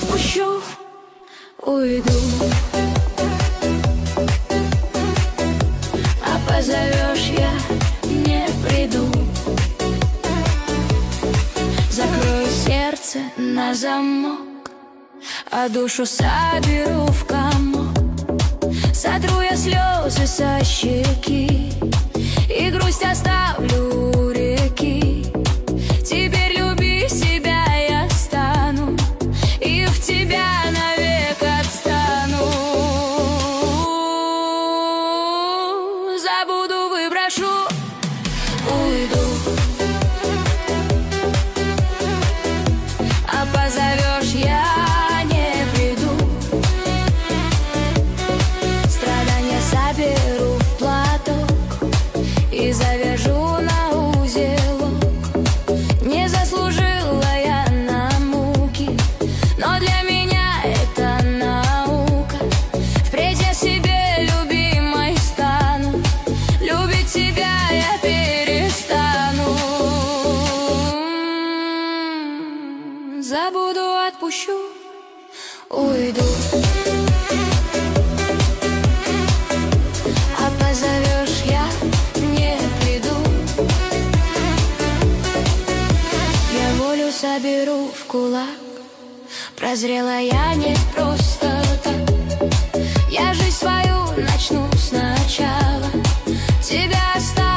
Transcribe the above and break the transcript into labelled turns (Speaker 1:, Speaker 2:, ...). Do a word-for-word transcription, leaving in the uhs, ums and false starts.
Speaker 1: отпущу, уйду. А позовешь, я не приду. Закрою сердце на замок, а душу соберу в комок. Сотру я слезы со щеки и грусть оставлю у реки. Теперь люби себя я стану, и в тебя навек отстану. Забуду, выброшу, уйду. А позовешь, я не приду. Страдания соберу в платок и завяжу на узелок. Не заслужила я на муки, но для меня это наука. Впредь я себе любимой стану, любить тебя я перестану. Забуду, отпущу, уйду. А позовешь, я не приду. Я волю соберу в кулак, прозрела я не просто так. Я жизнь свою начну сначала, тебя оставлю.